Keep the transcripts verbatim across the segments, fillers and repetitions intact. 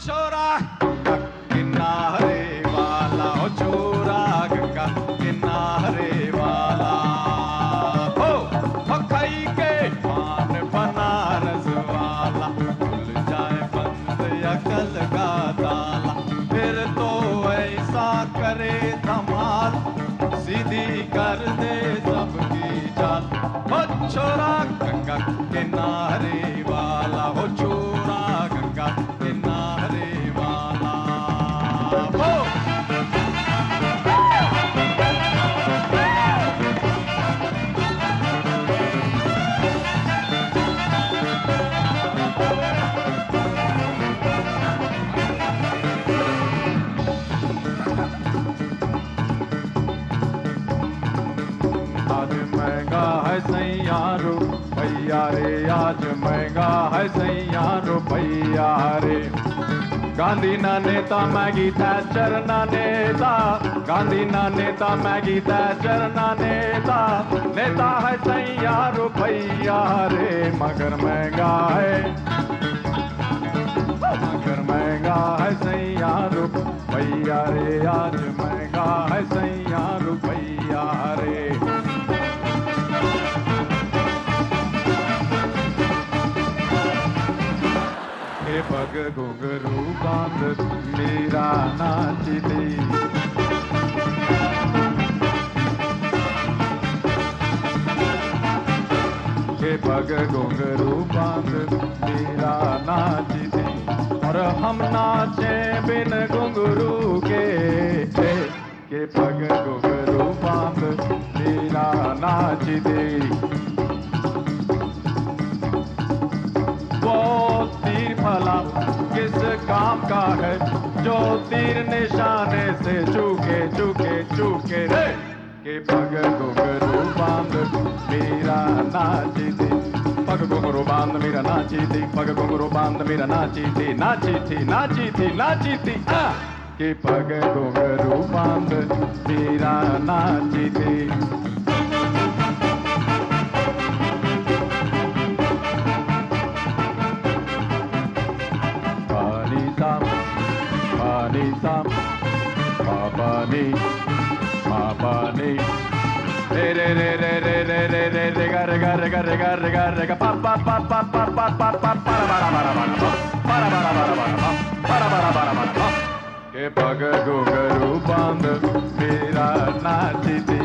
छोरा गंगा किनारे वाला, ओ छोरा गंगा किनारे वाला, हो हो खाई के पान बनारस वाला, खुल जाए बंद अकल का ताला, फिर तो ऐसा करे धमाल, सीधी कर दे सबकी चाल। हो छोरा गंगा किनारे वाला, हो छोरा गंगा किनारे वाला, हो सैया रुपैया रे, आज महंगा है सैया रुपैया रे। गांधी ना नेता मैगी थैचर ना नेता, गांधी ना नेता मैगी थैचर ना नेता, नेता है सैया रुपैया रे, मगर महंगा है, मगर महंगा है सैया रुपैया रे, आज महंगा है सैया रुपैया रे। पग घुंघरू बांध मीरा नाचती, के पग घुंघरू बांध मीरा नाचती, और हम नाचे बिन घुंघरू के, के पग घुंघरू बांध मीरा नाचती। वो तीर भला किस काम का है, जो तीर निशाने से चूके चूके चूके रे, के पग घुंघरू बांध मीरा नाची थी, पग घुंघरू बांध मीरा नाची थी, पग घुंघरू बांध मीरा नाची थी, नाची थी नाची थी नाची थी, के पग घुंघरू बांध मीरा नाची थी। Ni sam, pa pa ni, pa pa ni, re re re re re re re re re ga re ga re ga re ga re ga re ga pa pa pa pa pa pa pa pa para para para para para para para para para para para para के पग घुंघरू बांध मेरा नाची थी।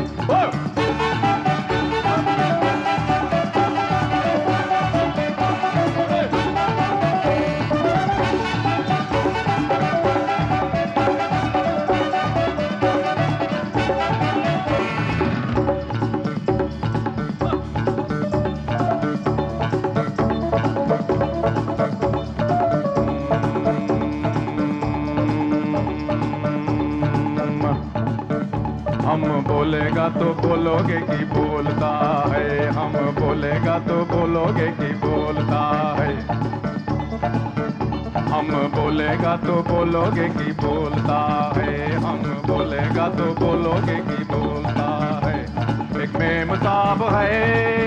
हम बोलेगा तो बोलोगे कि बोलता है, हम बोलेगा तो बोलोगे कि बोलता है, हम बोलेगा तो बोलोगे कि बोलता है, हम बोलेगा तो बोलोगे कि बोलता है। एक मेम साहब है,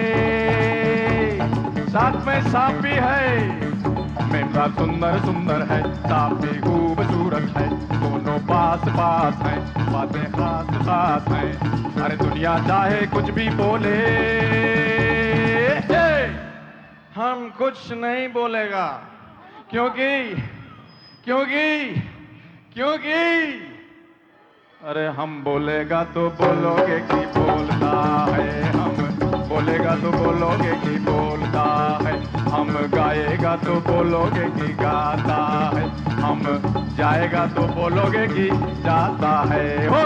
साथ में सांप भी है, मेम साहब सुंदर सुंदर है, सांप भी खूबसूरत है, दोनों पास पास हैं, बातें खास खास हैं। अरे दुनिया चाहे कुछ भी बोले, हम कुछ नहीं बोलेगा, क्योंकि क्योंकि क्योंकि अरे हम बोलेगा तो बोलोगे कि बोलता है, हम बोलेगा तो बोलोगे कि बोलता है, हम गाएगा तो बोलोगे कि गाता है, हम जाएगा तो बोलोगे कि जाता है। हो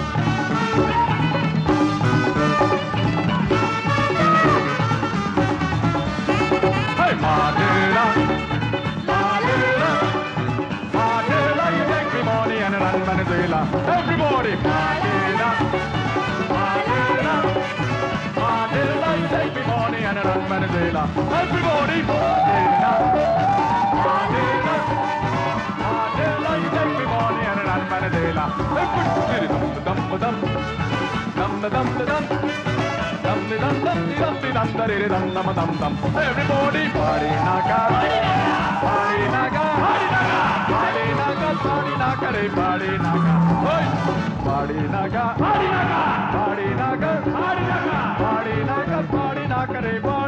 Madera, Madera, Madera, you take me money and run Venezuela. Everybody, Madera, Madera, Madera, you take me money and run Venezuela. Everybody, Madera, Madera, Madera, you take me money and run Venezuela. Everybody, dum dum dum dum dum dum dum. Everybody, party naga, party naga, party naga. party naga re party naga. Hey, party naga, party naga, party naga, party naga, party naga, party naga re party.